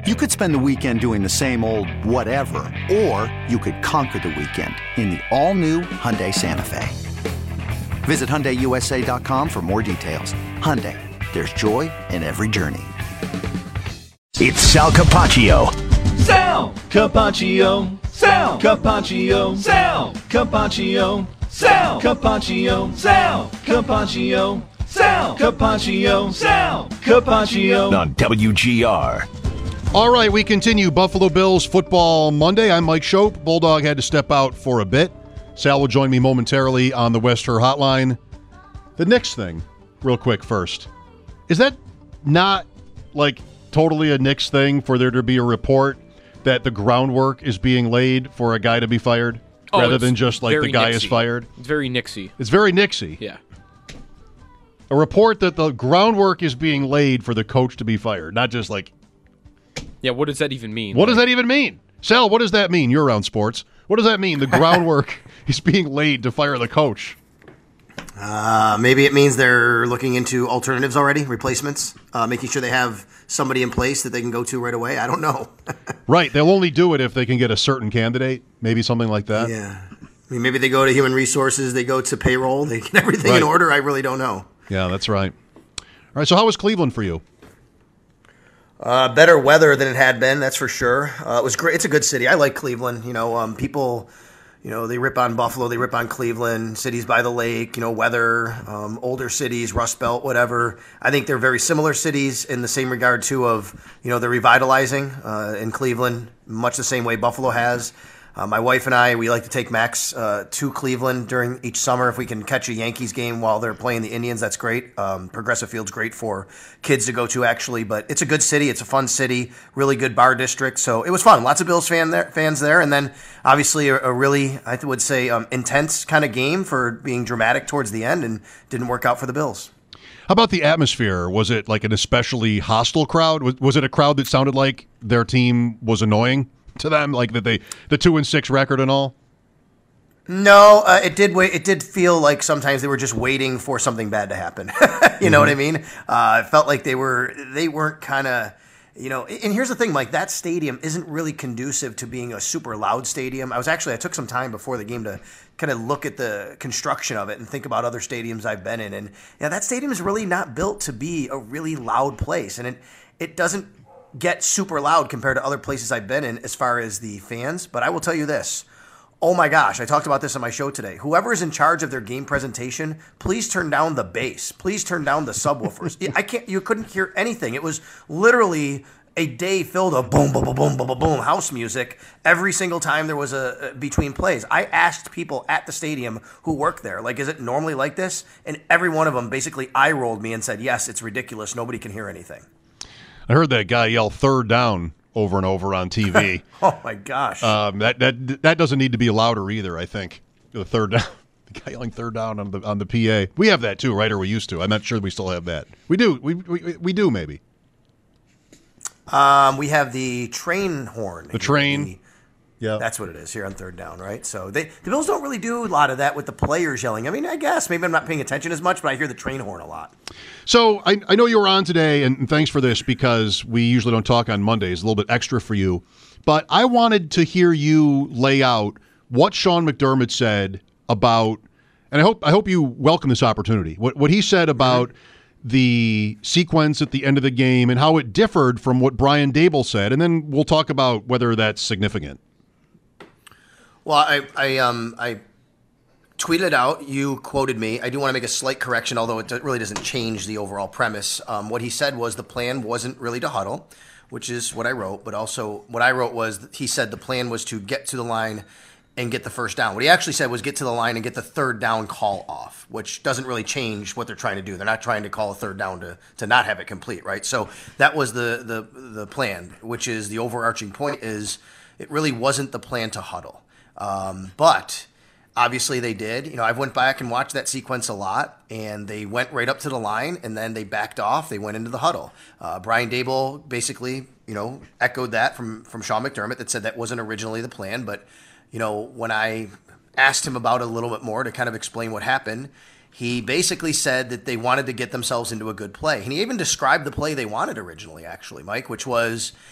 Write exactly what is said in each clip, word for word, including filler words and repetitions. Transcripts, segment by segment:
You could spend the weekend doing the same old whatever, or you could conquer the weekend in the all-new Hyundai Santa Fe. Visit Hyundai U S A dot com for more details. Hyundai, there's joy in every journey. It's Sal Capaccio. Sal Capaccio. Sal Capaccio. Sal Capaccio. Sal Capaccio. Sal Capaccio. Sal Capaccio. Sal Capaccio. On W G R. All right, we continue Buffalo Bills Football Monday. I'm Mike Schopp. Bulldog had to step out for a bit. Sal will join me momentarily on the Wester Hotline. The Knicks thing, real quick first. Is that not, like, totally a Knicks thing for there to be a report that the groundwork is being laid for a guy to be fired, oh, rather than just, like, the guy Knicksy. is fired? It's very Knicksy. It's very Knicksy. Yeah. A report that the groundwork is being laid for the coach to be fired, not just, like... Yeah, what does that even mean? What like, does that even mean? Sal, what does that mean? You're around sports. What does that mean? The groundwork is being laid to fire the coach. Uh, maybe it means they're looking into alternatives already, replacements, uh, making sure they have somebody in place that they can go to right away. I don't know. Right. They'll only do it if they can get a certain candidate, maybe something like that. Yeah. I mean, maybe they go to human resources, they go to payroll, they get everything right. in order. I really don't know. Yeah, that's right. All right, so how was Cleveland for you? Uh, better weather than it had been, that's for sure. Uh, it was great. It's a good city. I like Cleveland. You know, um, people, you know, they rip on Buffalo, they rip on Cleveland, cities by the lake, you know, weather, um, older cities, Rust Belt, whatever. I think they're very similar cities in the same regard, too, of, you know, they're revitalizing uh, in Cleveland, much the same way Buffalo has. Uh, my wife and I, we like to take Max uh, to Cleveland during each summer. If we can catch a Yankees game while they're playing the Indians, that's great. Um, Progressive Field's great for kids to go to, actually. But it's a good city. It's a fun city. Really good bar district. So it was fun. Lots of Bills fan there, fans there. And then, obviously, a, a really, I would say, um, intense kind of game for being dramatic towards the end, and didn't work out for the Bills. How about the atmosphere? Was it like an especially hostile crowd? Was, was it a crowd that sounded like their team was annoying to them, like that they the two and six record and all? No, uh, it did. Wait, it did feel like sometimes they were just waiting for something bad to happen. you mm-hmm. know what I mean? Uh, it felt like they were they weren't kind of, you know. And here's the thing, Mike. That stadium isn't really conducive to being a super loud stadium. I was actually I took some time before the game to kind of look at the construction of it and think about other stadiums I've been in, and yeah, that stadium is really not built to be a really loud place, and it it doesn't get super loud compared to other places I've been in as far as the fans. But I will tell you this. Oh my gosh, I talked about this on my show today. Whoever is in charge of their game presentation, please turn down the bass. Please turn down the subwoofers. I can't, you couldn't hear anything. It was literally a day filled of boom, boom, boom, boom, boom, boom, boom, house music every single time there was a, a between plays. I asked people at the stadium who work there, like, is it normally like this? And every one of them basically eye rolled me and said, yes, it's ridiculous. Nobody can hear anything. I heard that guy yell third down over and over on T V. Oh, my gosh. Um, that that that doesn't need to be louder either, I think. The third down. The guy yelling third down on the on the P A. We have that too, right? Or we used to. I'm not sure we still have that. We do. We we, we do, maybe. Um, we have the train horn. The train. The, yeah. That's what it is here on third down, right? So they the Bills don't really do a lot of that with the players yelling. I mean, I guess maybe I'm not paying attention as much, but I hear the train horn a lot. So I, I know you were on today, and thanks for this because we usually don't talk on Mondays, a little bit extra for you. But I wanted to hear you lay out what Sean McDermott said about, and I hope I hope you welcome this opportunity, what, what he said about mm-hmm. the sequence at the end of the game and how it differed from what Brian Daboll said, and then we'll talk about whether that's significant. Well, I I um I tweeted out. You quoted me. I do want to make a slight correction, although it really doesn't change the overall premise. Um, what he said was the plan wasn't really to huddle, which is what I wrote. But also, what I wrote was he said the plan was to get to the line and get the first down. What he actually said was get to the line and get the third down call off, which doesn't really change what they're trying to do. They're not trying to call a third down to to not have it complete, right? So that was the the the plan, which is the overarching point is it really wasn't the plan to huddle. Um, but obviously they did. You know, I've went back and watched that sequence a lot, and they went right up to the line, and then they backed off. They went into the huddle. Uh, Brian Daboll basically, you know, echoed that from from Sean McDermott that said that wasn't originally the plan. But, you know, when I asked him about it a little bit more to kind of explain what happened, he basically said that they wanted to get themselves into a good play. And he even described the play they wanted originally, actually, Mike, which was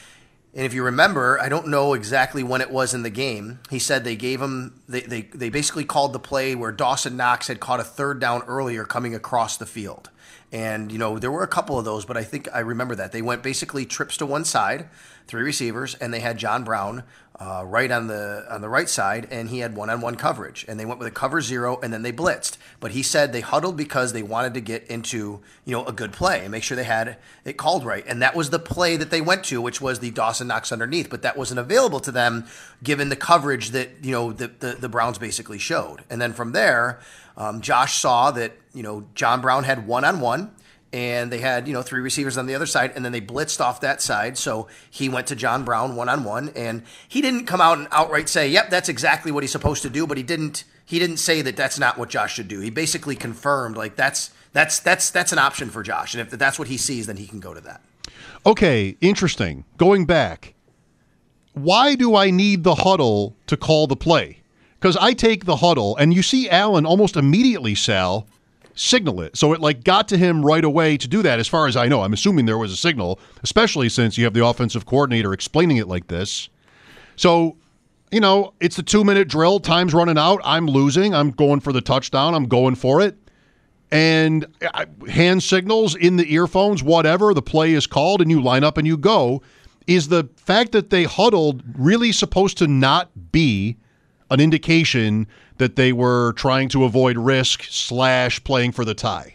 And if you remember, I don't know exactly when it was in the game. He said they gave him, they, they, they basically called the play where Dawson Knox had caught a third down earlier coming across the field. And, you know, there were a couple of those, but I think I remember that. They went basically trips to one side, three receivers, and they had John Brown uh, right on the on the right side, and he had one-on-one coverage. And they went with a cover zero, and then they blitzed. But he said they huddled because they wanted to get into, you know, a good play and make sure they had it called right. And that was the play that they went to, which was the Dawson Knox underneath. But that wasn't available to them given the coverage that, you know, the, the, the Browns basically showed. And then from there, um, Josh saw that, you know, John Brown had one-on-one. And they had, you know, three receivers on the other side, and then they blitzed off that side. So he went to John Brown one-on-one, and he didn't come out and outright say, yep, that's exactly what he's supposed to do, but he didn't he didn't say that that's not what Josh should do. He basically confirmed, like, that's that's that's that's an option for Josh, and if that's what he sees, then he can go to that. Okay, interesting. Going back, why do I need the huddle to call the play? Because I take the huddle, and you see Allen almost immediately, Sal, signal it. So it like got to him right away to do that, as far as I know. I'm assuming there was a signal, especially since you have the offensive coordinator explaining it like this. So, you know, it's the two-minute drill. Time's running out. I'm losing. I'm going for the touchdown. I'm going for it. And hand signals in the earphones, whatever, the play is called, and you line up and you go. Is the fact that they huddled really supposed to not be an indication that they were trying to avoid risk slash playing for the tie?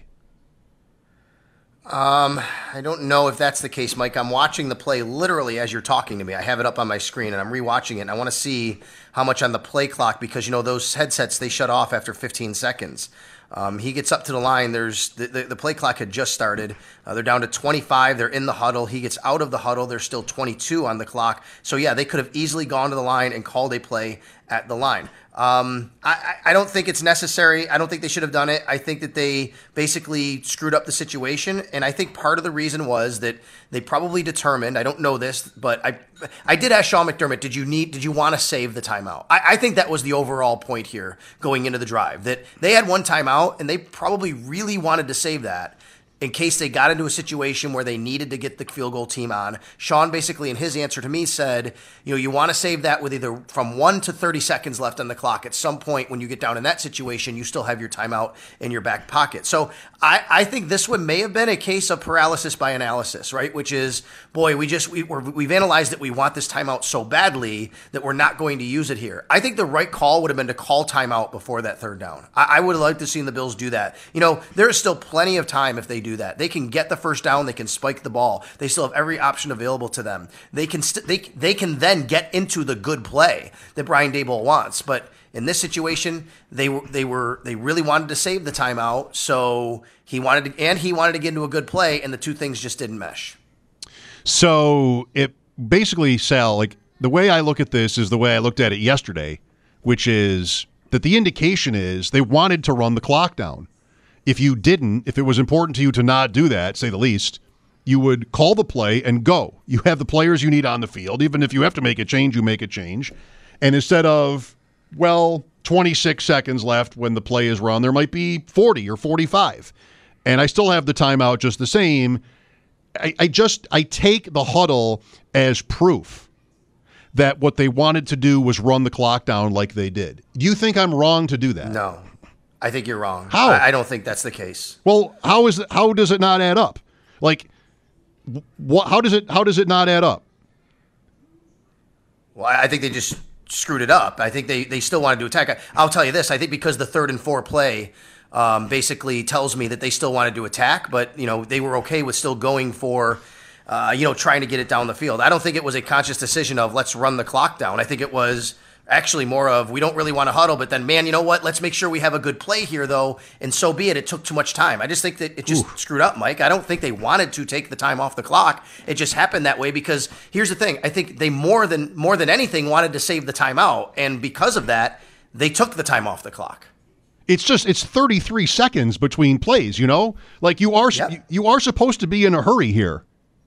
Um, I don't know if that's the case, Mike. I'm watching the play literally as you're talking to me. I have it up on my screen, and I'm rewatching it, and I want to see how much on the play clock, because, you know, those headsets, they shut off after fifteen seconds. Um, he gets up to the line. There's the, the, the play clock had just started. Uh, they're down to twenty-five. They're in the huddle. He gets out of the huddle. There's still twenty-two on the clock. So, yeah, they could have easily gone to the line and called a play at the line. Um, I, I don't think it's necessary. I don't think they should have done it. I think that they basically screwed up the situation, and I think part of the reason was that they probably determined, I don't know this, but I I did ask Sean McDermott, did you need, did you want to save the timeout? I, I think that was the overall point here going into the drive, that they had one timeout, and they probably really wanted to save that in case they got into a situation where they needed to get the field goal team on. Sean basically, in his answer to me, said, you know, you want to save that with either from one to thirty seconds left on the clock. At some point when you get down in that situation, you still have your timeout in your back pocket. So I, I think this one may have been a case of paralysis by analysis, right? Which is, boy, we just, we, we're, we've analyzed that we want this timeout so badly that we're not going to use it here. I think the right call would have been to call timeout before that third down. I, I would have liked to see the Bills do that. You know, there's still plenty of time if they do that. They can get the first down. They can spike the ball. They still have every option available to them. They can st- they they can then get into the good play that Brian Daboll wants. But in this situation, they were they were they really wanted to save the timeout. So he wanted to, and he wanted to get into a good play, and the two things just didn't mesh. So it basically, Sal, like the way I look at this is the way I looked at it yesterday, which is that the indication is they wanted to run the clock down. If you didn't, if it was important to you to not do that, say the least, you would call the play and go. You have the players you need on the field. Even if you have to make a change, you make a change. And instead of, well, twenty-six seconds left when the play is run, there might be forty or forty-five. And I still have the timeout just the same. I, I just, I take the huddle as proof that what they wanted to do was run the clock down like they did. Do you think I'm wrong to do that? No. I think you're wrong. How? I, I don't think that's the case. Well, how is it, how does it not add up? Like, what? How does it how does it not add up? Well, I think they just screwed it up. I think they, they still wanted to attack. I'll tell you this. I think because the third and four play um, basically tells me that they still wanted to attack, but you know they were okay with still going for, uh, you know, trying to get it down the field. I don't think it was a conscious decision of let's run the clock down. I think it was actually more of we don't really want to huddle, but then, man, you know what? Let's make sure we have a good play here, though, and so be it. It took too much time. I just think that it just Ooh. screwed up, Mike. I don't think they wanted to take the time off the clock. It just happened that way because here's the thing. I think they more than more than anything wanted to save the timeout, and because of that, they took the time off the clock. It's just it's thirty-three seconds between plays, you know? Like you are yep. you, you are supposed to be in a hurry here.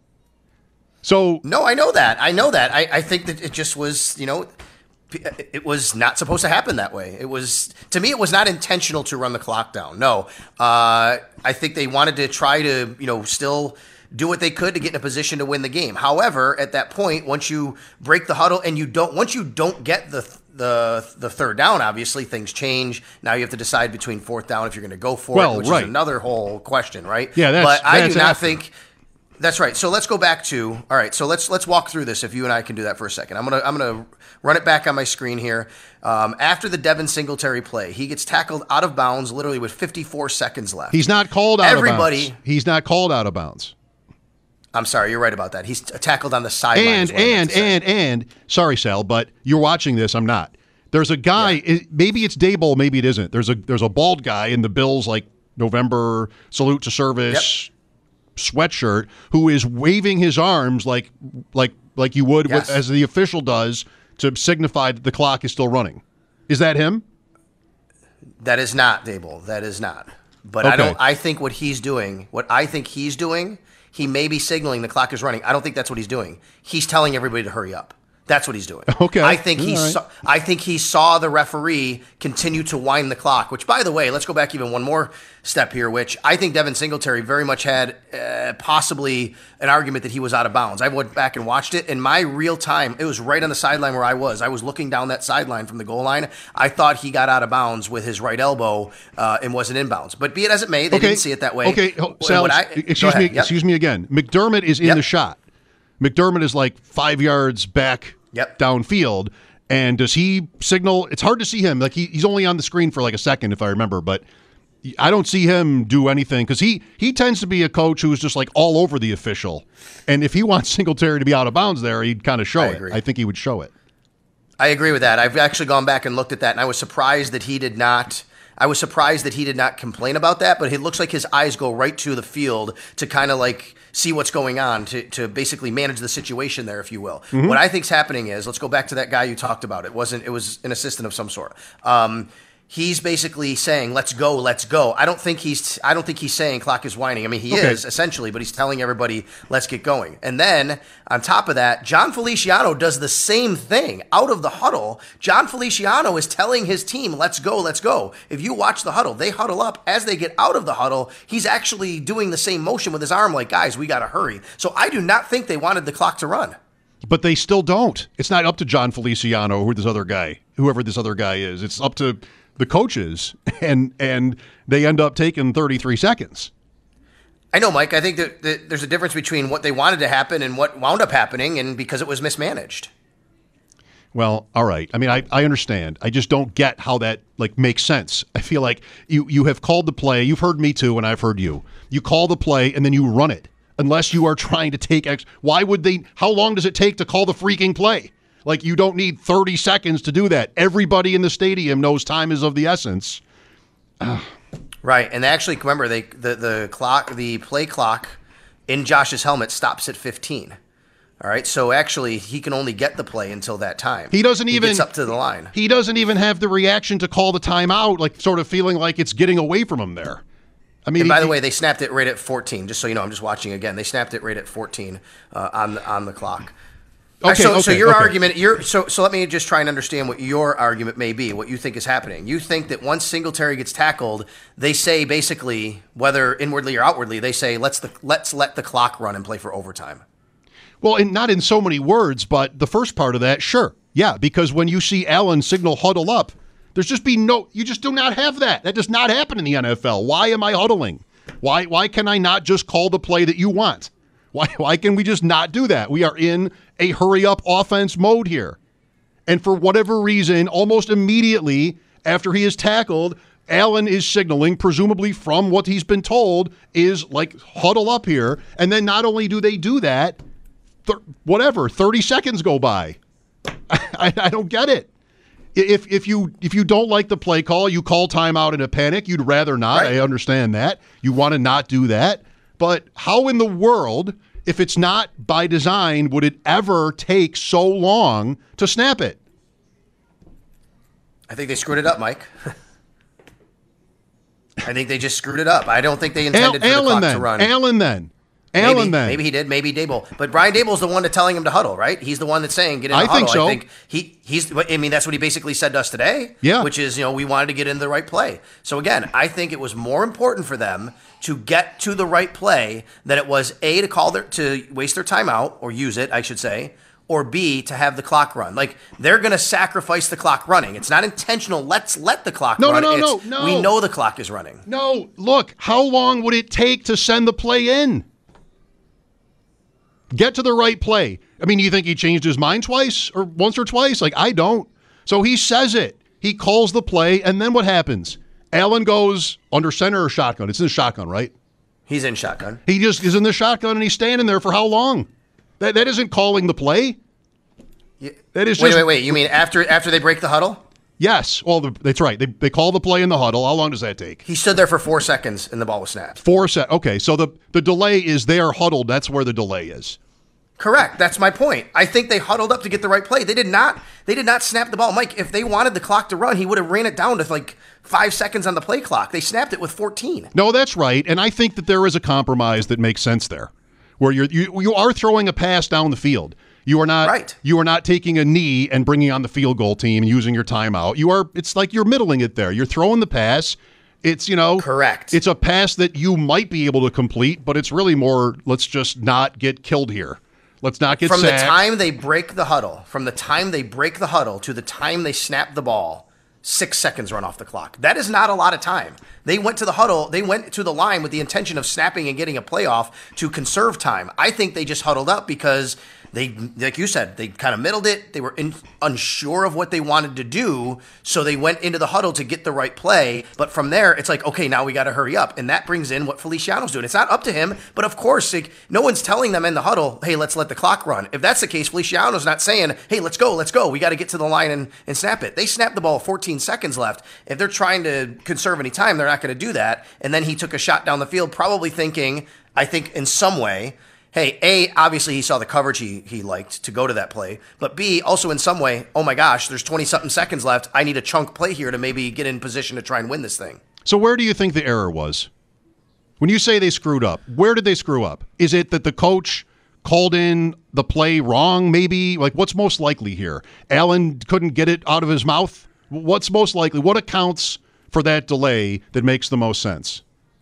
So No, I know that. I know that. I, I think that it just was, you know, it was not supposed to happen that way. It was, to me, it was not intentional to run the clock down. No, uh, I think they wanted to try to, you know, still do what they could to get in a position to win the game. However, at that point, once you break the huddle and you don't, once you don't get the the the third down, obviously things change. Now you have to decide between fourth down if you're going to go for well, it, which right. is another whole question, right? Yeah, that's, but I that's do not after. think. That's right. So let's go back to all right. So let's let's walk through this. If you and I can do that for a second, I'm gonna I'm gonna run it back on my screen here. Um, after the Devin Singletary play, he gets tackled out of bounds, literally with fifty-four seconds left. He's not called out Everybody, of bounds. He's not called out of bounds. I'm sorry, you're right about that. He's tackled on the sideline. And and and and sorry, Sal, but you're watching this. I'm not. There's a guy. Yeah. It, maybe it's Daboll, maybe it isn't. There's a there's a bald guy in the Bills like November salute to service. Yep. Sweatshirt who is waving his arms like like like you would yes. with, as the official does to signify that the clock is still running. Is that him? That is not Daboll. That is not. But okay. I don't I think what he's doing, what I think he's doing, he may be signaling the clock is running. I don't think that's what he's doing. He's telling everybody to hurry up. That's what he's doing. Okay. I think he right. saw, I think he saw the referee continue to wind the clock, which, by the way, let's go back even one more step here, which I think Devin Singletary very much had uh, possibly an argument that he was out of bounds. I went back and watched it. In my real time, it was right on the sideline where I was. I was looking down that sideline from the goal line. I thought he got out of bounds with his right elbow uh, and wasn't inbounds. But be it as it may, they okay. didn't see it that way. Okay, Sal, I, excuse me, yep. excuse me again. McDermott is in yep. the shot. McDermott is like five yards back Yep. downfield, and does he signal? It's hard to see him. Like he, he's only on the screen for like a second, if I remember. But I don't see him do anything because he he tends to be a coach who's just like all over the official. And if he wants Singletary to be out of bounds there, he'd kind of show I it. agree. I think he would show it. I agree with that. I've actually gone back and looked at that, and I was surprised that he did not. I was surprised that he did not complain about that, but it looks like his eyes go right to the field to kind of like see what's going on, to, to basically manage the situation there, if you will. Mm-hmm. What I think's happening is, let's go back to that guy you talked about. It wasn't, it was an assistant of some sort. Um, He's basically saying, "Let's go, let's go." I don't think he's. I don't think he's saying clock is winding. I mean, he okay. is essentially, but he's telling everybody, "Let's get going." And then on top of that, John Feliciano does the same thing out of the huddle. John Feliciano is telling his team, "Let's go, let's go." If you watch the huddle, they huddle up. As they get out of the huddle, he's actually doing the same motion with his arm, like, "Guys, we got to hurry." So I do not think they wanted the clock to run. But they still don't. It's not up to John Feliciano or this other guy, whoever this other guy is. It's up to the coaches, and and they end up taking thirty-three seconds. I know, Mike. I think that, that there's a difference between what they wanted to happen and what wound up happening, and because it was mismanaged. Well, all right. I mean, I, I understand. I just don't get how that like makes sense. I feel like you you have called the play. You've heard me too, and I've heard you. You call the play, and then you run it. Unless you are trying to take X. Why would they? How long does it take to call the freaking play? Like, you don't need thirty seconds to do that. Everybody in the stadium knows time is of the essence. Ugh. Right, and actually, remember, they the, the clock, the play clock in Josh's helmet stops at fifteen. All right, so actually, he can only get the play until that time. He doesn't even he gets up to the line. He doesn't even have the reaction to call the timeout, like sort of feeling like it's getting away from him there. I mean, and by he, the way, they snapped it right at fourteen. Just so you know, I'm just watching again. They snapped it right at fourteen uh, on on the clock. Okay, so, okay, so your okay. argument, your so so let me just try and understand what your argument may be. What you think is happening? You think that once Singletary gets tackled, they say basically, whether inwardly or outwardly, they say let's the let's let the clock run and play for overtime. Well, and not in so many words, but the first part of that, sure, yeah, because when you see Allen signal huddle up, there's just be no. You just do not have that. That does not happen in the N F L. Why am I huddling? Why why can I not just call the play that you want? Why why can we just not do that? We are in a hurry-up offense mode here. And for whatever reason, almost immediately after he is tackled, Allen is signaling, presumably from what he's been told, is like, huddle up here. And then not only do they do that, th- whatever, thirty seconds go by. I, I don't get it. If if you if you don't like the play call, you call timeout in a panic. You'd rather not. Right. I understand that. You want to not do that. But how in the world, if it's not by design, would it ever take so long to snap it? I think they screwed it up, Mike. I think they just screwed it up. I don't think they intended Al- for the Allen clock then. to run. Allen then. Allen maybe, then. Maybe he did, maybe Dable. But Brian Dable's the one that's telling him to huddle, right? He's the one that's saying get in the I huddle. think so. I think he he's I mean that's what he basically said to us today. Yeah. Which is, you know, we wanted to get into the right play. So again, I think it was more important for them to get to the right play than it was A, to call their to waste their timeout or use it, I should say, or B, to have the clock run. Like, they're going to sacrifice the clock running. It's not intentional. Let's let the clock No, run. no, no, It's, no, no. We know the clock is running. No, look, how long would it take to send the play in? Get to the right play. I mean, you think he changed his mind twice or once or twice? Like, I don't. So he says it. He calls the play, and then what happens? Allen goes under center or shotgun? It's in the shotgun, right? He's in shotgun. He just is in the shotgun, and he's standing there for how long? That that isn't calling the play. Yeah. That is wait, just, wait, wait. You mean after after they break the huddle? Yes. Well, the, that's right. They they call the play in the huddle. How long does that take? He stood there for four seconds and the ball was snapped. Four sec. Okay, so the, the delay is they are huddled. That's where the delay is. Correct. That's my point. I think they huddled up to get the right play. They did not. They did not snap the ball. Mike, if they wanted the clock to run, he would have ran it down to like five seconds on the play clock. They snapped it with fourteen. No, that's right. And I think that there is a compromise that makes sense there, where you're you you are throwing a pass down the field. You are not right. You are not taking a knee and bringing on the field goal team and using your timeout. You are. It's like you're middling it there. You're throwing the pass. It's, you know, correct. It's a pass that you might be able to complete, but it's really more, let's just not get killed here. Let's not get from sacked. the time they break the huddle, from the time they break the huddle to the time they snap the ball, six seconds run off the clock. That is not a lot of time. They went to the huddle, they went to the line with the intention of snapping and getting a playoff to conserve time. I think they just huddled up because they, like you said, they kind of middled it. They were in, unsure of what they wanted to do, so they went into the huddle to get the right play. But from there, it's like, okay, now we got to hurry up. And that brings in what Feliciano's doing. It's not up to him, but of course, like, no one's telling them in the huddle, hey, let's let the clock run. If that's the case, Feliciano's not saying, hey, let's go, let's go. We got to get to the line and, and snap it. They snapped the ball fourteen seconds left. If they're trying to conserve any time, they're not going to do that. And then he took a shot down the field, probably thinking, I think in some way, hey, A, obviously he saw the coverage he, he liked to go to that play, but B, also in some way, oh my gosh, there's twenty-something seconds left. I need a chunk play here to maybe get in position to try and win this thing. So where do you think the error was? When you say they screwed up, where did they screw up? Is it that the coach called in the play wrong, maybe? Like, what's most likely here? Allen couldn't get it out of his mouth? What's most likely? What accounts for that delay that makes the most sense?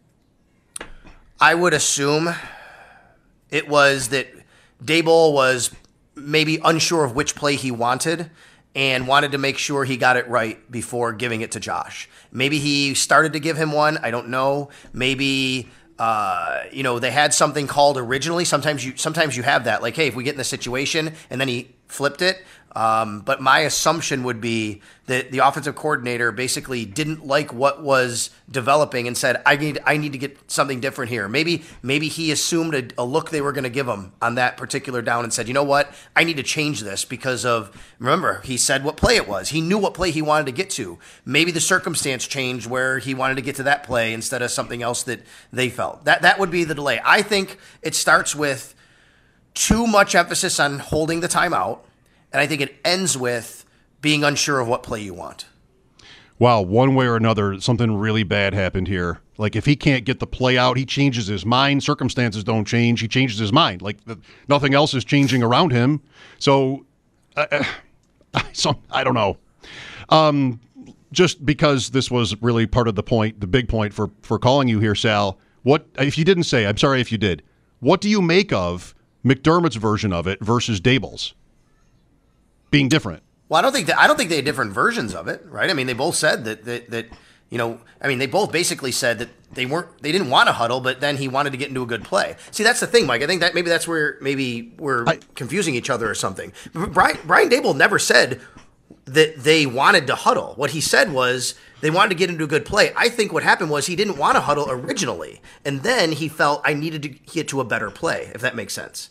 I would assume it was that Daboll was maybe unsure of which play he wanted and wanted to make sure he got it right before giving it to Josh. Maybe he started to give him one. I don't know. Maybe, uh, you know, they had something called originally. Sometimes you sometimes you have that. Like, hey, if we get in this situation, and then he flipped it. Um, but my assumption would be that the offensive coordinator basically didn't like what was developing and said, I need I need to get something different here. Maybe maybe he assumed a, a look they were going to give him on that particular down and said, you know what, I need to change this because of, remember, he said what play it was. He knew what play he wanted to get to. Maybe the circumstance changed where he wanted to get to that play instead of something else that they felt. That, that would be the delay. I think it starts with too much emphasis on holding the timeout. And I think it ends with being unsure of what play you want. Wow, one way or another, something really bad happened here. Like, if he can't get the play out, he changes his mind. Circumstances don't change. He changes his mind. Like, the, nothing else is changing around him. So, uh, so I don't know. Um, just because this was really part of the point, the big point for, for calling you here, Sal, what, if you didn't say, I'm sorry if you did, what do you make of McDermott's version of it versus Daboll's being different? Well, I don't think that I don't think they had different versions of it, right? I mean, they both said that that that you know, I mean, they both basically said that they weren't they didn't want to huddle, but then he wanted to get into a good play. See, that's the thing, Mike. I think that maybe that's where maybe we're I, confusing each other or something. Brian Brian Daboll never said that they wanted to huddle. What he said was they wanted to get into a good play. I think what happened was he didn't want to huddle originally, and then he felt I needed to get to a better play, if that makes sense.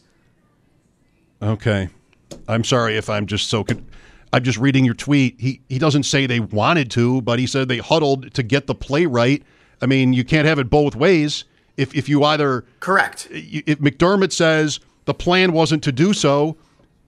Okay. I'm sorry if I'm just so con- I'm just reading your tweet. He he doesn't say they wanted to, but he said they huddled to get the play right. I mean, you can't have it both ways. If if you either correct, if McDermott says the plan wasn't to do so,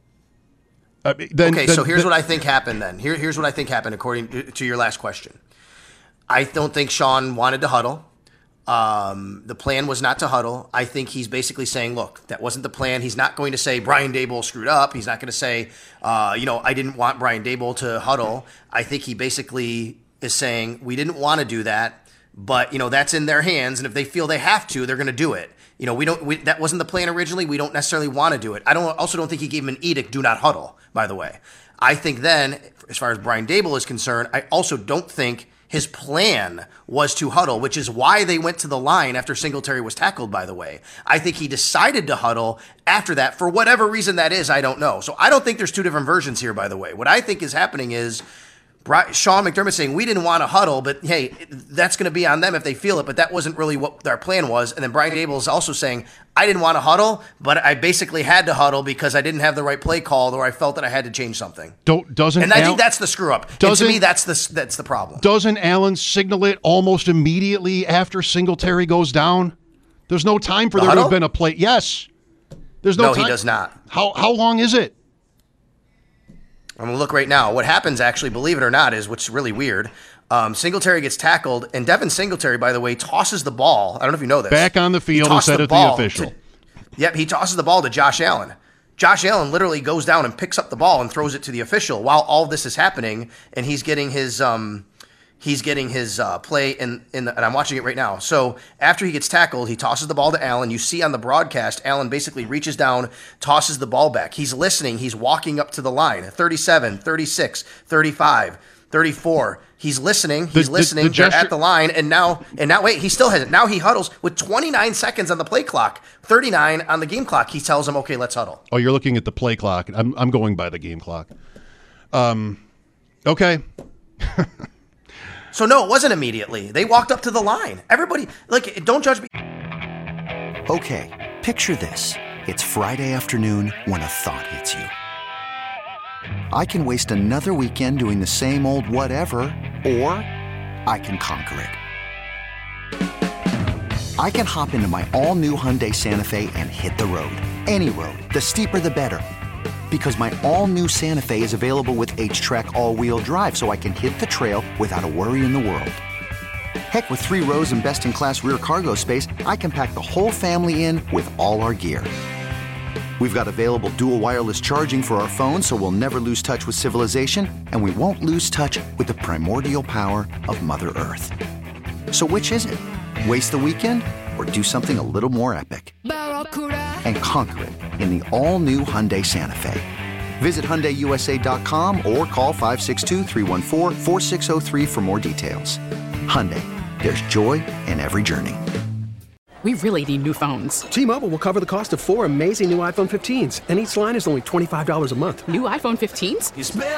uh, then okay. Then, so here's then, what I think happened. Then Here here's what I think happened according to, to your last question. I don't think Sean wanted to huddle. Um, the plan was not to huddle. I think he's basically saying, look, that wasn't the plan. He's not going to say Brian Daboll screwed up. He's not going to say, uh, you know, I didn't want Brian Daboll to huddle. I think he basically is saying we didn't want to do that, but, you know, that's in their hands. And if they feel they have to, they're going to do it. You know, we don't. We, that wasn't the plan originally. We don't necessarily want to do it. I don't. Also, don't think he gave him an edict, do not huddle. By the way, I think then, as far as Brian Daboll is concerned, I also don't think his plan was to huddle, which is why they went to the line after Singletary was tackled, by the way. I think he decided to huddle after that. For whatever reason that is, I don't know. So I don't think there's two different versions here, by the way. What I think is happening is Sean McDermott saying, we didn't want to huddle, but hey, that's going to be on them if they feel it, but that wasn't really what our plan was. And then Brian Daboll is also saying, I didn't want to huddle, but I basically had to huddle because I didn't have the right play called or I felt that I had to change something. Don't, doesn't and I Al- think that's the screw up. And to me, that's the, that's the problem. Doesn't Allen signal it almost immediately after Singletary goes down? There's no time for The there huddle? to have been a play. Yes. There's no, No, time. he does not. How How long is it? I'm going to look right now. What happens, actually, believe it or not, is what's really weird. Um, Singletary gets tackled, and Devin Singletary, by the way, tosses the ball. I don't know if you know this. Back on the He field tossed instead of the ball official. to- yep, he tosses the ball to Josh Allen. Josh Allen literally goes down and picks up the ball and throws it to the official while all this is happening, and he's getting his um, he's getting his uh, play in in the, and I'm watching it right now. So after he gets tackled, he tosses the ball to Allen. You see on the broadcast, Allen basically reaches down, tosses the ball back. He's listening. He's walking up to the line. thirty-seven, thirty-six, thirty-five, thirty-four. He's listening. He's The- the- listening. the They're gesture- at the line, and now and now wait, he still has it. Now he huddles with twenty-nine seconds on the play clock, thirty-nine on the game clock. He tells him, "Okay, let's huddle." Oh, you're looking at the play clock. I'm I'm going by the game clock. Um, okay. So no, it wasn't immediately. They walked up to the line. Everybody, like, don't judge me. Okay, picture this. It's Friday afternoon when a thought hits you. I can waste another weekend doing the same old whatever, or I can conquer it. I can hop into my all-new Hyundai Santa Fe and hit the road. Any road. The steeper, the better. Because my all-new Santa Fe is available with H-Track all-wheel drive, so I can hit the trail without a worry in the world. Heck, with three rows and best-in-class rear cargo space, I can pack the whole family in with all our gear. We've got available dual wireless charging for our phones, so we'll never lose touch with civilization, and we won't lose touch with the primordial power of Mother Earth. So which is it? Waste the weekend or do something a little more epic? And conquer it in the all-new Hyundai Santa Fe. Visit Hyundai U S A dot com or call five six two, three one four, four six zero three for more details. Hyundai, there's joy in every journey. We really need new phones. T-Mobile will cover the cost of four amazing new iPhone fifteens, and each line is only twenty-five dollars a month. New iPhone fifteens?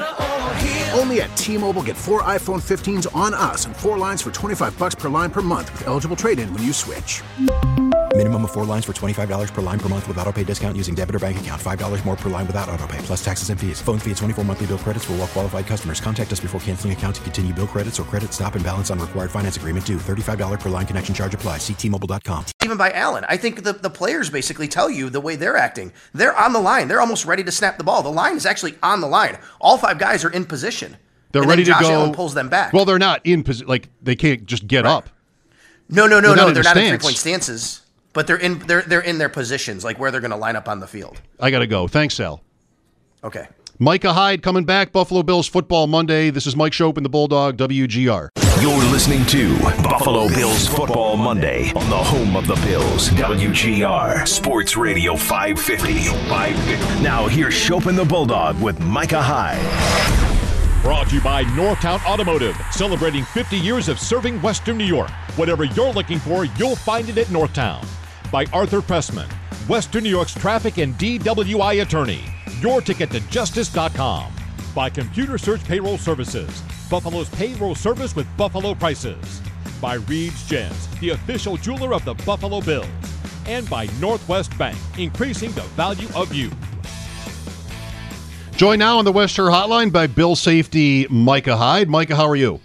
Only at T-Mobile, get four iPhone fifteens on us and four lines for twenty-five bucks per line per month with eligible trade-in when you switch. Minimum of four lines for twenty-five dollars per line per month with autopay discount using debit or bank account. five dollars more per line without autopay, plus taxes and fees. Phone fee at twenty-four monthly bill credits for well-qualified customers. Contact us before canceling account to continue bill credits or credit stop and balance on required finance agreement due. thirty-five dollars per line connection charge applies. See T Mobile dot com. Even by Allen, I think the, the players basically tell you the way they're acting. They're on the line. They're almost ready to snap the ball. The line is actually on the line. All five guys are in position. They're and ready then to Josh go. Allen pulls them back. Well, they're not in position. Like, they can't just get Right. up. No, no, no, They're no. not in They're their not in stance. three-point stances, but they're in they're they're in their positions, like where they're going to line up on the field. I got to go. Thanks, Sal. Okay. Micah Hyde coming back. Buffalo Bills Football Monday. This is Mike Shope and the Bulldog, W G R. You're listening to Buffalo Bills Football Monday on the home of the Bills, W G R Sports Radio five fifty. five fifty. Now here's Shope and the Bulldog with Micah Hyde. Brought to you by Northtown Automotive, celebrating fifty years of serving Western New York. Whatever you're looking for, you'll find it at Northtown. By Arthur Pressman, Western New York's traffic and D W I attorney. Your ticket to justice dot com. By Computer Search Payroll Services, Buffalo's payroll service with Buffalo prices. By Reed's Gems, the official jeweler of the Buffalo Bills. And by Northwest Bank, increasing the value of you. Joined now on the West Shore Hotline by Bill safety Micah Hyde. Micah, how are you?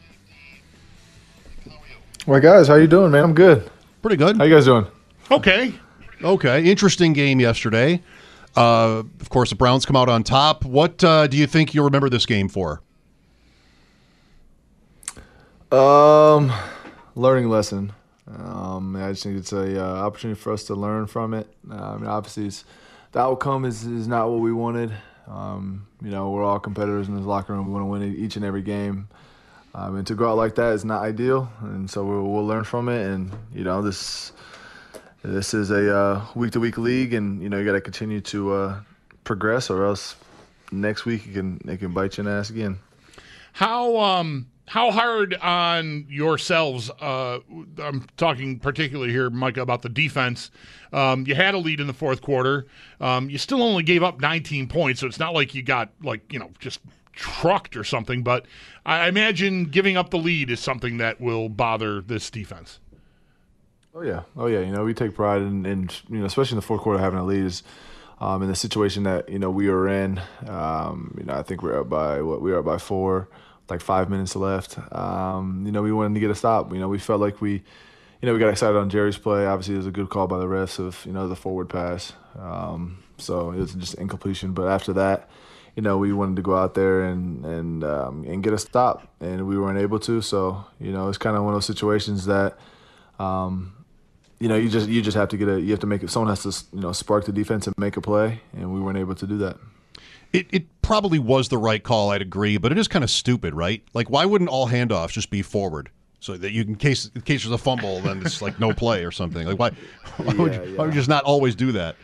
Well, guys, how you doing, man? I'm good. Pretty good. How you guys doing? Okay. Okay. Interesting game yesterday. Uh, of course, the Browns come out on top. What uh, do you think you'll remember this game for? Um, learning lesson. Um, I just think it's a uh, opportunity for us to learn from it. Uh, I mean, obviously, it's, the outcome is, is not what we wanted. Um, you know, we're all competitors in this locker room. We want to win each and every game. Um, and to go out like that is not ideal. And so we'll, we'll learn from it. And, you know, this this is a uh, week-to-week league, and, you know, you got to continue to uh, progress, or else next week it can, it can bite you in the ass again. How um how hard on yourselves? Uh, I'm talking particularly here, Micah, about the defense. Um, you had a lead in the fourth quarter. Um, you still only gave up nineteen points, so it's not like you got like you know just trucked or something. But I imagine giving up the lead is something that will bother this defense. Oh yeah, oh yeah. You know, we take pride in, in you know, especially in the fourth quarter, having a lead is. Um, in the situation that you know we were in, um, you know, I think we were up by what we were up by four, like five minutes left. Um, you know, we wanted to get a stop. You know, we felt like we, you know, we got excited on Jerry's play. Obviously, it was a good call by the refs of you know the forward pass. Um, so it was just incompletion. But after that, you know, we wanted to go out there and and um, and get a stop, and we weren't able to. So you know, it's kind of one of those situations that. Um, You know, you just you just have to get a you have to make it. Someone has to you know spark the defense and make a play, and we weren't able to do that. It it probably was the right call, I'd agree, but it is kind of stupid, right? Like, why wouldn't all handoffs just be forward, so that you in case in case there's a fumble, then it's like no play or something? Like, why why, would, Yeah, you, yeah. why would you just not always do that?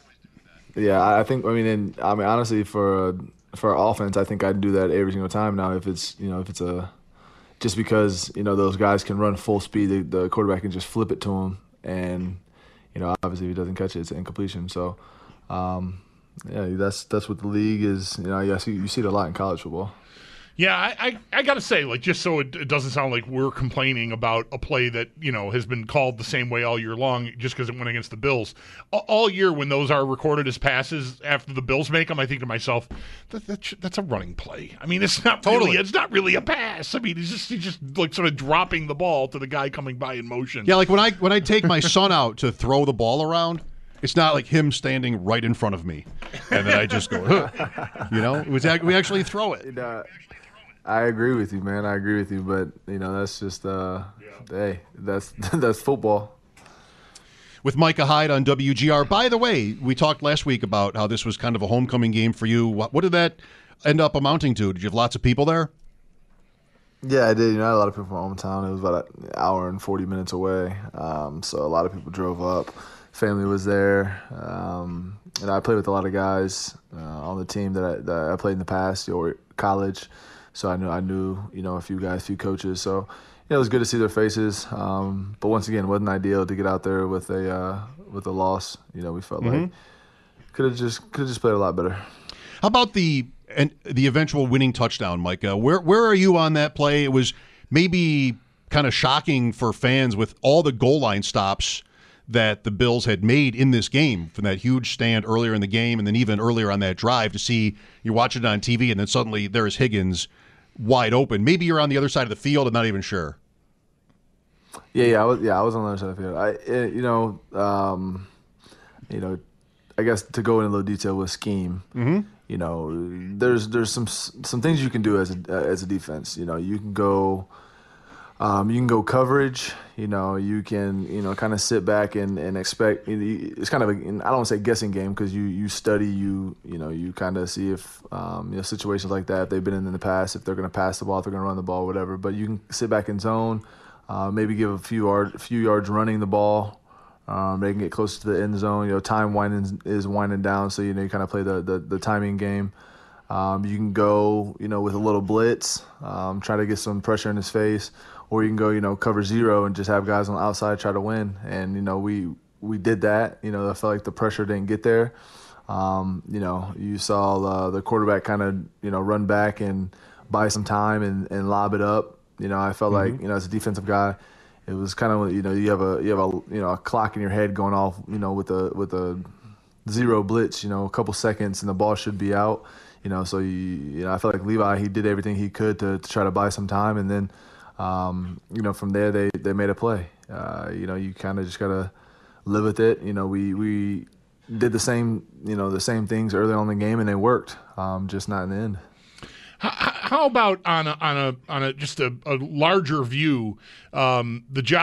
Yeah, I think I mean, and, I mean honestly, for uh, for our offense, I think I'd do that every single time now. If it's you know if it's a just because you know those guys can run full speed, the, the quarterback can just flip it to them. And, you know, obviously if he doesn't catch it, it's an incompletion. So, um, yeah, that's that's what the league is. You know, you see, you see it a lot in college football. Yeah, I, I, I got to say, like, just so it, it doesn't sound like we're complaining about a play that, you know, has been called the same way all year long just because it went against the Bills. All, all year when those are recorded as passes after the Bills make them, I think to myself, that, that sh- that's a running play. I mean, it's not Totally. really, it's not really a pass. I mean, he's just, he's just like sort of dropping the ball to the guy coming by in motion. Yeah, like when I when I take my son out to throw the ball around, it's not like him standing right in front of me, and then I just go, huh. You know, it was ac- we actually throw it. And, uh, I agree with you, man. I agree with you, but you know that's just uh, hey, that's that's football. With Micah Hyde on W G R. By the way, we talked last week about how this was kind of a homecoming game for you. What, what did that end up amounting to? Did you have lots of people there? Yeah, I did. You know, I had a lot of people from my hometown. It was about an hour and forty minutes away, um, so a lot of people drove up. Family was there, um, and I played with a lot of guys uh, on the team that I, that I played in the past or college. So I knew I knew you know a few guys, a few coaches. So you know, it was good to see their faces. Um, but once again, it wasn't ideal to get out there with a uh, with a loss. You know, we felt Mm-hmm. like could have just could have just played a lot better. How about the and the eventual winning touchdown, Micah? Where where are you on that play? It was maybe kind of shocking for fans with all the goal line stops that the Bills had made in this game from that huge stand earlier in the game, and then even earlier on that drive to see you watch it on T V, and then suddenly there's Higgins wide open. Maybe you're on the other side of the field. I'm not even sure. Yeah, yeah, I was. Yeah, I was on the other side of the field. I, it, you know, um, you know, I guess to go into a little detail with scheme. Mm-hmm. You know, there's there's some some things you can do as a as a defense. You know, you can go. Um, you can go coverage, you know, you can, you know, kind of sit back and, and expect, it's kind of a, I don't want to say guessing game because you, you study, you, you know, you kind of see if, um, you know, situations like that, they've been in in the past, if they're going to pass the ball, if they're going to run the ball, whatever, but you can sit back in zone, uh, maybe give a few, yard, few yards running the ball, um, they can get closer to the end zone, you know, time winding is winding down, so, you know, you kind of play the, the, the timing game. Um, you can go, you know, with a little blitz, um, try to get some pressure in his face, or you can go, you know, cover zero and just have guys on the outside try to win. And, you know, we we did that. You know, I felt like the pressure didn't get there. Um, you know, you saw uh, the quarterback kind of, you know, run back and buy some time and, and lob it up. You know, I felt Mm-hmm. like, you know, as a defensive guy, it was kind of, you know, you have a you have a you know a clock in your head going off, you know, with a with a zero blitz, you know, a couple seconds and the ball should be out. You know, so you you know, I felt like Levi, he did everything he could to, to try to buy some time, and then. Um, you know, from there they, they made a play. Uh, you know, you kind of just gotta live with it. You know, we we did the same, you know, the same things early on in the game, and they worked. Um, just not in the end. How, how about on a on a on a just a, a larger view, um, the job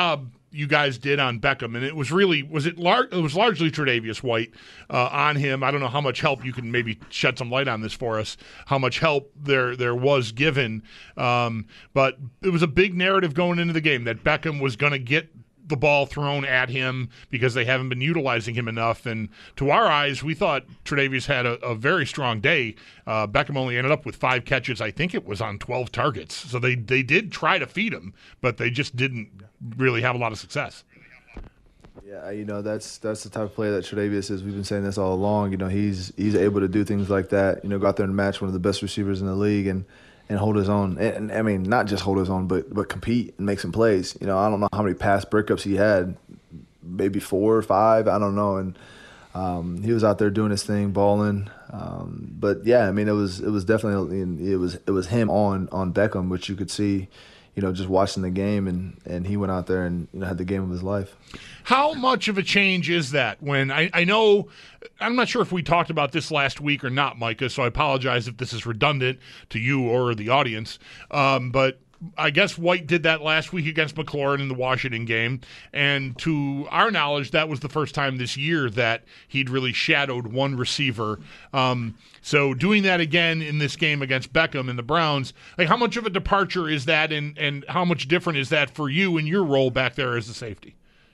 you guys did on Beckham, and it was really was it lar- it was largely Tre'Davious White uh, on him. I don't know how much help you can maybe shed some light on this for us. How much help there there was given, um, but it was a big narrative going into the game that Beckham was going to get the ball thrown at him because they haven't been utilizing him enough. And to our eyes, we thought Tre'Davious had a, a very strong day. Uh, Beckham only ended up with five catches. I think it was on twelve targets. So they, they did try to feed him, but they just didn't really have a lot of success. Yeah, you know, that's that's the type of player that Tre'Davious is. We've been saying this all along. You know, he's he's able to do things like that, you know, go out there and match one of the best receivers in the league and and hold his own. And, and I mean, not just hold his own, but but compete and make some plays. You know, I don't know how many pass breakups he had, maybe four or five, I don't know. And um, he was out there doing his thing, balling. Um, but yeah, I mean, it was it was definitely it was it was him on on Beckham, which you could see, you know, just watching the game, and, and he went out there and, you know, had the game of his life. How much of a change is that when I, I know I'm not sure if we talked about this last week or not, Micah, so I apologize if this is redundant to you or the audience. Um, but I guess White did that last week against McLaurin in the Washington game, and to our knowledge, that was the first time this year that he'd really shadowed one receiver. Um, so doing that again in this game against Beckham and the Browns, like how much of a departure is that, and, and how much different is that for you in your role back there as a safety?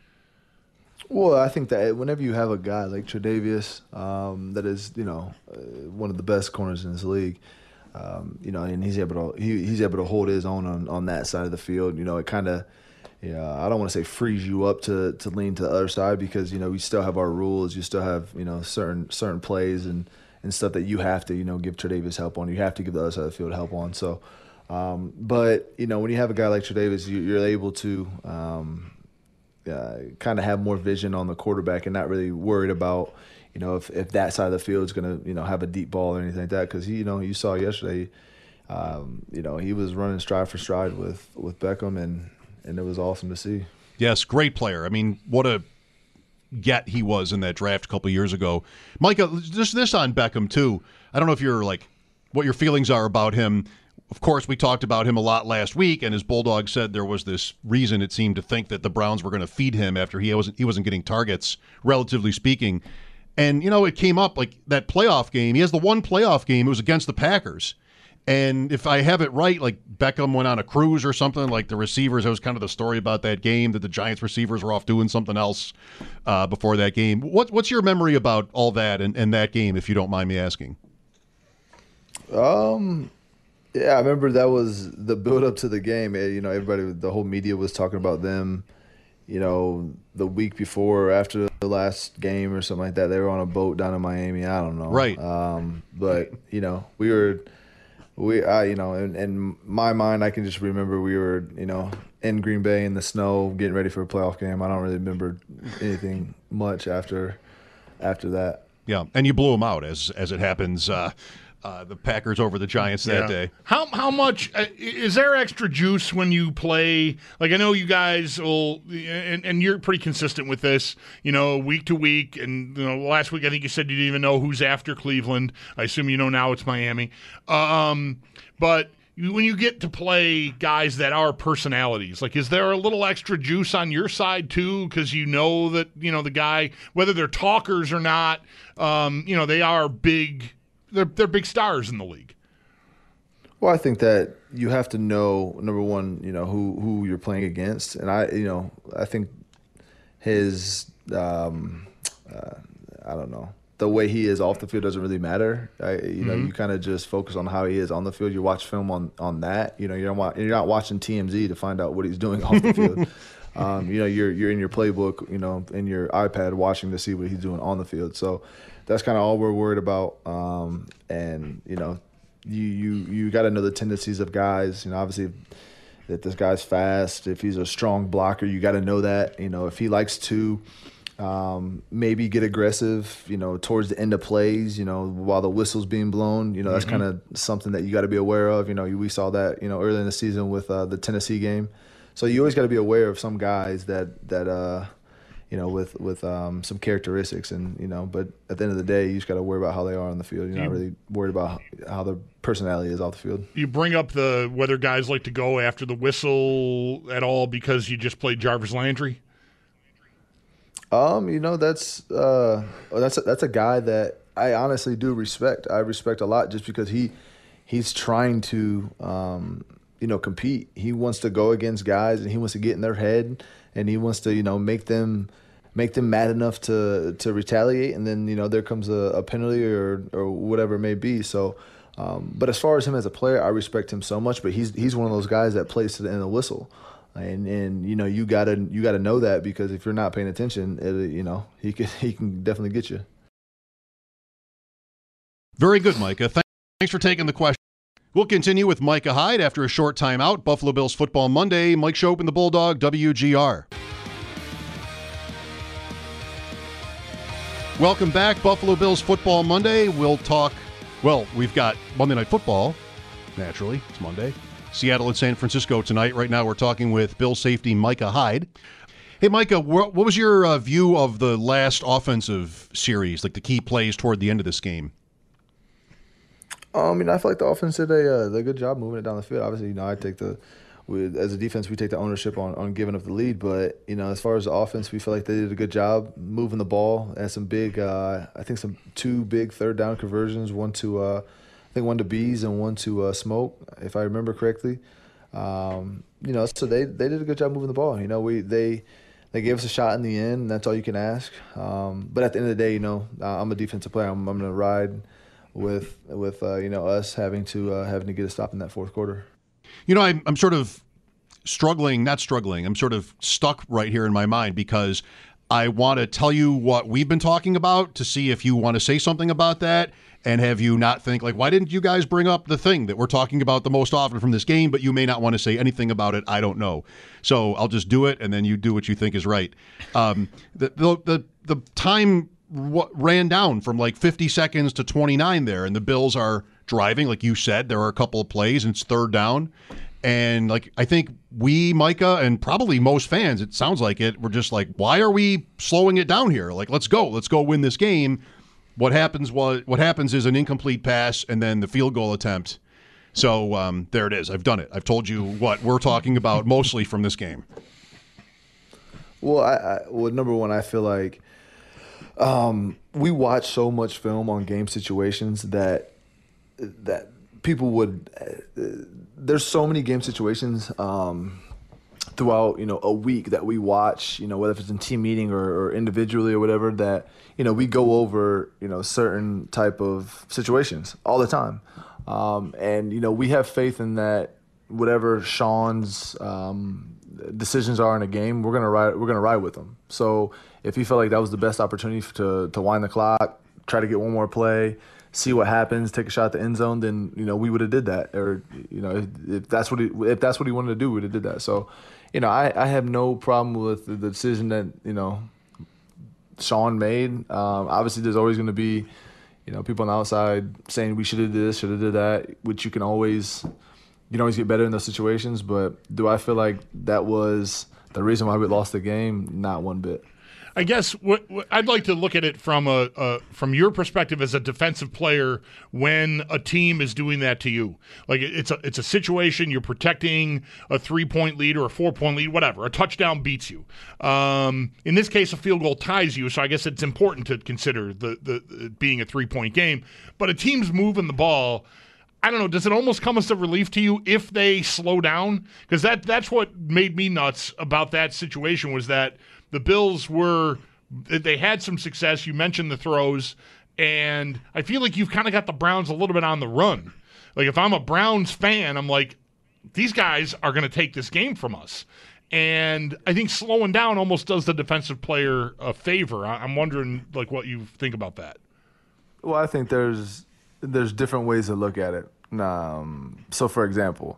Well, I think that whenever you have a guy like Tre'Davious, um, that is, you know, uh, one of the best corners in this league, um, you know, and he's able to he, he's able to hold his own on, on that side of the field. You know, it kind of, yeah, I don't want to say frees you up to, to lean to the other side because, you know, we still have our rules. You still have, you know, certain certain plays and, and stuff that you have to, you know, give Tre'Davious help on. You have to give the other side of the field help on. So, um, but you know, when you have a guy like Tre'Davious, you, you're able to. Um, Uh, kind of have more vision on the quarterback and not really worried about, you know, if, if that side of the field is going to, you know, have a deep ball or anything like that. Because, he, you know, you saw yesterday, um, you know, he was running stride for stride with, with Beckham, and, and it was awesome to see. Yes, great player. I mean, what a get he was in that draft a couple of years ago. Micah, just this on Beckham, too. I don't know if you're, like, what your feelings are about him. Of course, we talked about him a lot last week, and as Bulldog said, there was this reason it seemed to think that the Browns were going to feed him after he wasn't he wasn't getting targets, relatively speaking. And, you know, it came up like that playoff game. He has the one playoff game. It was against the Packers. And if I have it right, like Beckham went on a cruise or something, like the receivers, that was kind of the story about that game, that the Giants receivers were off doing something else uh, before that game. What, what's your memory about all that and, and that game, if you don't mind me asking? Um... Yeah, I remember that was the build-up to the game. You know, everybody, the whole media was talking about them, you know, the week before or after the last game or something like that. They were on a boat down in Miami. I don't know. Right. Um, but, you know, we were, we, I, you know, in, in my mind, I can just remember we were, you know, in Green Bay in the snow getting ready for a playoff game. I don't really remember anything much after after that. Yeah, and you blew them out, as as it happens. Uh, Uh, the Packers over the Giants that Yeah. day. How how much uh, is there extra juice when you play? Like, I know you guys will, and, and you're pretty consistent with this, you know, week to week. And, you know, last week I think you said you didn't even know who's after Cleveland. I assume you know now it's Miami. Um, but you, when you get to play guys that are personalities, like, is there a little extra juice on your side too? Because you know that, you know, the guy, whether they're talkers or not, um, you know, they are big. They're they're big stars in the league. Well, I think that you have to know, number one, you know, who, who you're playing against. And I, you know, I think his, um, uh, I don't know, the way he is off the field doesn't really matter. I, you know, Mm-hmm. you kind of just focus on how he is on the field. You watch film on, on that. You know, you're not, you're not watching T M Z to find out what he's doing off the field. Um, you know, you're you're in your playbook, you know, in your iPad watching to see what he's doing on the field. So that's kind of all we're worried about. Um, and, you know, you you, you got to know the tendencies of guys. You know, obviously, if this guy's fast, if he's a strong blocker, you got to know that. You know, if he likes to um, maybe get aggressive, you know, towards the end of plays, you know, while the whistle's being blown, you know, that's Mm-hmm. kind of something that you got to be aware of. You know, we saw that, you know, early in the season with uh, the Tennessee game. So you always got to be aware of some guys that that uh, you know, with with um, some characteristics, and you know, but at the end of the day, you just got to worry about how they are on the field. You're not really worried about how their personality is off the field. You bring up the whether guys like to go after the whistle at all because you just played Jarvis Landry. Um, you know, that's uh, that's a, that's a guy that I honestly do respect. I respect a lot just because he he's trying to um, you know compete. He wants to go against guys and he wants to get in their head and he wants to you know make them make them mad enough to to retaliate. And then you know there comes a, a penalty or or whatever it may be. So. Um, but as far as him as a player, I respect him so much. But he's he's one of those guys that plays to the end of the whistle, and and you know you gotta you gotta know that because if you're not paying attention, it, you know he can he can definitely get you. Very good, Micah. Thanks for taking the question. We'll continue with Micah Hyde after a short timeout. Buffalo Bills Football Monday. Mike Schopp and the Bulldog, W G R. Welcome back, Buffalo Bills Football Monday. We'll talk. Well, we've got Monday Night Football, naturally. It's Monday. Seattle and San Francisco tonight. Right now we're talking with Bill safety Micah Hyde. Hey, Micah, what was your uh, view of the last offensive series, like the key plays toward the end of this game? Um, I mean, I feel like the offense did a, uh, a good job moving it down the field. Obviously, you know, I take the we, as a defense, we take the ownership on, on giving up the lead. But, you know, as far as the offense, we feel like they did a good job moving the ball. And some big, uh, I think some two big third down conversions, one to, uh, I think one to Bees and one to uh, Smoke, if I remember correctly. Um, you know, so they, they did a good job moving the ball. You know, we they they gave us a shot in the end, and that's all you can ask. Um, but at the end of the day, you know, I'm a defensive player. I'm, I'm going to ride with with uh, you know us having to uh, having to get a stop in that fourth quarter. You know, I'm, I'm sort of struggling, not struggling, I'm sort of stuck right here in my mind because I want to tell you what we've been talking about to see if you want to say something about that and have you not think, like, why didn't you guys bring up the thing that we're talking about the most often from this game, but you may not want to say anything about it. I don't know. So I'll just do it, and then you do what you think is right. Um, the, the, the, the time w- ran down from like fifty seconds to twenty-nine there, and the Bills are driving, like you said. There are a couple of plays, and it's third down. And like I think we, Micah, and probably most fans, it sounds like it, we're just like, why are we slowing it down here? Like, let's go. Let's go win this game. What happens was what happens is an incomplete pass and then the field goal attempt. So um, there it is. I've done it. I've told you what we're talking about mostly from this game. Well, I, I well number one, I feel like um, we watch so much film on game situations that that people would. Uh, there's so many game situations um, throughout you know a week that we watch. You know whether if it's in team meeting or, or individually or whatever that you know we go over you know certain type of situations all the time, um, and you know we have faith in that whatever Sean's um, decisions are in a game, we're gonna ride. We're gonna ride with them. So if he felt like that was the best opportunity to to wind the clock, try to get one more play, see what happens, take a shot at the end zone, then you know we would have did that. Or you know if, if that's what he if that's what he wanted to do, we would have did that. So you know I, I have no problem with the, the decision that you know Sean made. Um, obviously, there's always going to be you know people on the outside saying we should have did this, should have did that, which you can always. You can always get better in those situations, but do I feel like that was the reason why we lost the game? Not one bit. I guess what, what I'd like to look at it from a, a from your perspective as a defensive player when a team is doing that to you. Like it's a it's a situation you're protecting a three point lead or a four point lead, whatever. A touchdown beats you. Um, in this case, a field goal ties you. So I guess it's important to consider the the, the being a three point game. But a team's moving the ball. I don't know, does it almost come as a relief to you if they slow down? Because that, that's what made me nuts about that situation was that the Bills were – they had some success. You mentioned the throws, and I feel like you've kind of got the Browns a little bit on the run. Like if I'm a Browns fan, I'm like, these guys are going to take this game from us. And I think slowing down almost does the defensive player a favor. I'm wondering like what you think about that. Well, I think there's there's different ways to look at it. Um, so, for example,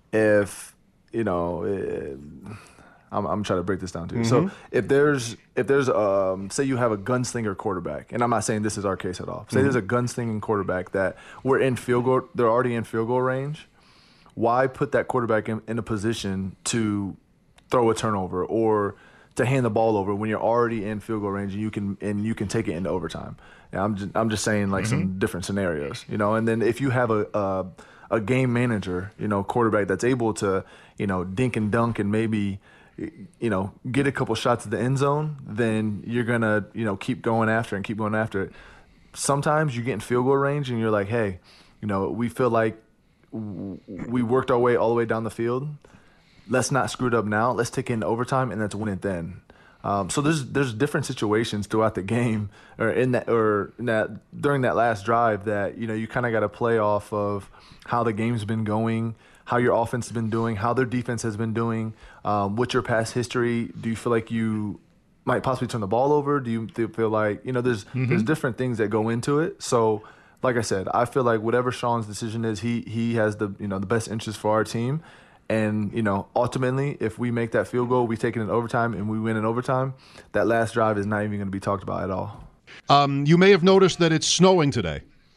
if you know, it, I'm, I'm trying to break this down to you. Mm-hmm. So, if there's if there's um, say you have a gunslinger quarterback, and I'm not saying this is our case at all. Say mm-hmm. there's a gunslinging quarterback that we're in field goal, they're already in field goal range. Why put that quarterback in, in a position to throw a turnover or to hand the ball over when you're already in field goal range and you can and you can take it into overtime? I'm just, I'm just saying like mm-hmm. some different scenarios, you know. And then if you have a, a a game manager, you know, quarterback that's able to, you know, dink and dunk and maybe, you know, get a couple shots at the end zone, then you're going to, you know, keep going after and keep going after it. Sometimes you get in field goal range and you're like, hey, you know, we feel like we worked our way all the way down the field. Let's not screw it up now. Let's take it into overtime and let's win it then. Um, so there's there's different situations throughout the game or in that or in that during that last drive that, you know, you kind of got to play off of how the game's been going, how your offense has been doing, how their defense has been doing, um, what's your past history. Do you feel like you might possibly turn the ball over? Do you feel like, you know, there's mm-hmm. there's different things that go into it. So, like I said, I feel like whatever Sean's decision is, he he has the, you know, the best interest for our team. And, you know, ultimately, if we make that field goal, we take it in overtime and we win in overtime, that last drive is not even going to be talked about at all. Um, you may have noticed that it's snowing today.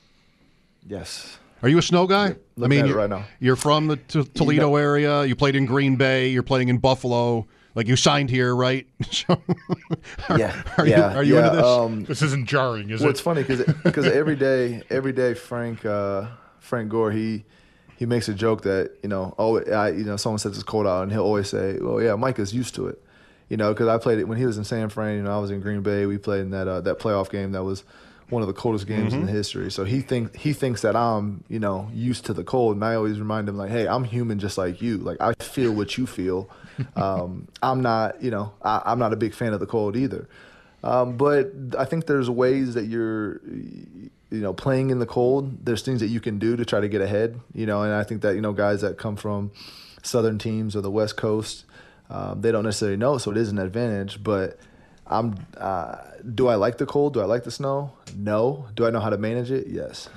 Yes. Are you a snow guy? Yep, I mean, at it you're, right now. You're from the t- Toledo yeah. area. You played in Green Bay. You're playing in Buffalo. Like, you signed here, right? are, yeah. Are yeah. you, are you yeah. into this? Um, this isn't jarring, is well, it? It's funny because because every day, every day, Frank uh, Frank Gore, he he makes a joke that, you know, oh, I, you know, someone says it's cold out, and he'll always say, well, yeah, Mike is used to it. You know, because I played it when he was in San Fran. You know, I was in Green Bay. We played in that uh, that playoff game that was one of the coldest games mm-hmm. in history. So he think he thinks that I'm, you know, used to the cold, and I always remind him, like, hey, I'm human just like you. Like, I feel what you feel. um, I'm not, you know, I, I'm not a big fan of the cold either. Um, but I think there's ways that you're, you know, playing in the cold. There's things that you can do to try to get ahead. You know, and I think that, you know, guys that come from Southern teams or the West Coast, um, they don't necessarily know, so it is an advantage. But I'm. Uh, do I like the cold? Do I like the snow? No. Do I know how to manage it? Yes.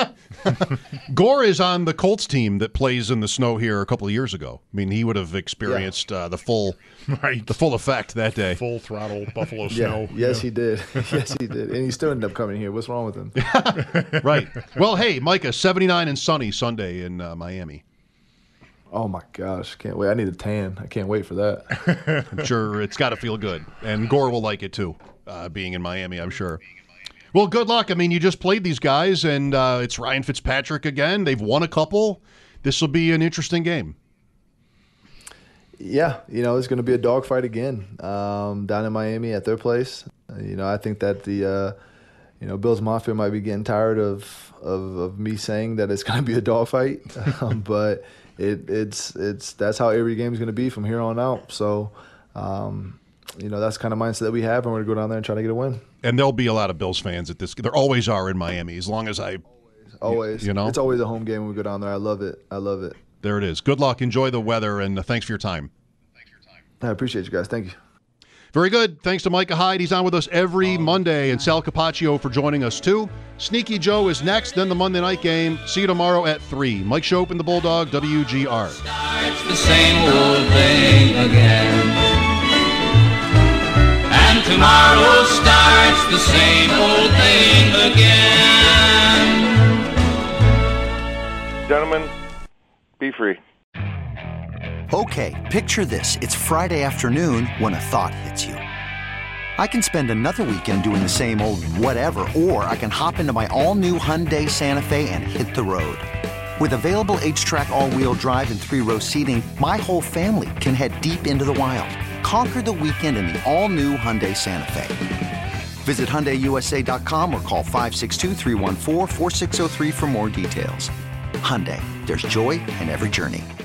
Gore is on the Colts team that plays in the snow here a couple of years ago. I mean, he would have experienced yeah. uh, the full, right. the full effect that day. Full throttle Buffalo yeah. snow. Yes, yeah. he did. Yes, he did, and he still ended up coming here. What's wrong with him? Right. Well, hey, Micah, seventy-nine and sunny Sunday in uh, Miami. Oh, my gosh. Can't wait. I need a tan. I can't wait for that. I'm sure it's got to feel good. And Gore will like it, too, uh, being in Miami, I'm sure. Well, good luck. I mean, you just played these guys, and uh, it's Ryan Fitzpatrick again. They've won a couple. This will be an interesting game. Yeah. You know, it's going to be a dogfight again um, down in Miami at their place. Uh, you know, I think that the uh, – you know, Bills Mafia might be getting tired of of, of me saying that it's going to be a dogfight, um, but it, it's it's that's how every game is going to be from here on out. So, um, you know, that's the kind of mindset that we have, and we're going to go down there and try to get a win. And there'll be a lot of Bills fans at this. There always are in Miami, as long as I always, always. You know, it's always a home game when we go down there. I love it. I love it. There it is. Good luck. Enjoy the weather, and uh, thanks for your time. Thanks for your time. I appreciate you guys. Thank you. Very good. Thanks to Micah Hyde. He's on with us every Monday, and Sal Capaccio for joining us, too. Sneaky Joe is next, then the Monday night game. See you tomorrow at three. Mike Shope and the Bulldog, W G R. Starts the same old thing again. And tomorrow starts the same old thing again. Gentlemen, be free. Okay, picture this. It's Friday afternoon when a thought hits you. I can spend another weekend doing the same old whatever, or I can hop into my all-new Hyundai Santa Fe and hit the road. With available H-Track all-wheel drive and three-row seating, my whole family can head deep into the wild. Conquer the weekend in the all-new Hyundai Santa Fe. Visit Hyundai U S A dot com or call five six two, three one four, four six zero three for more details. Hyundai, there's joy in every journey.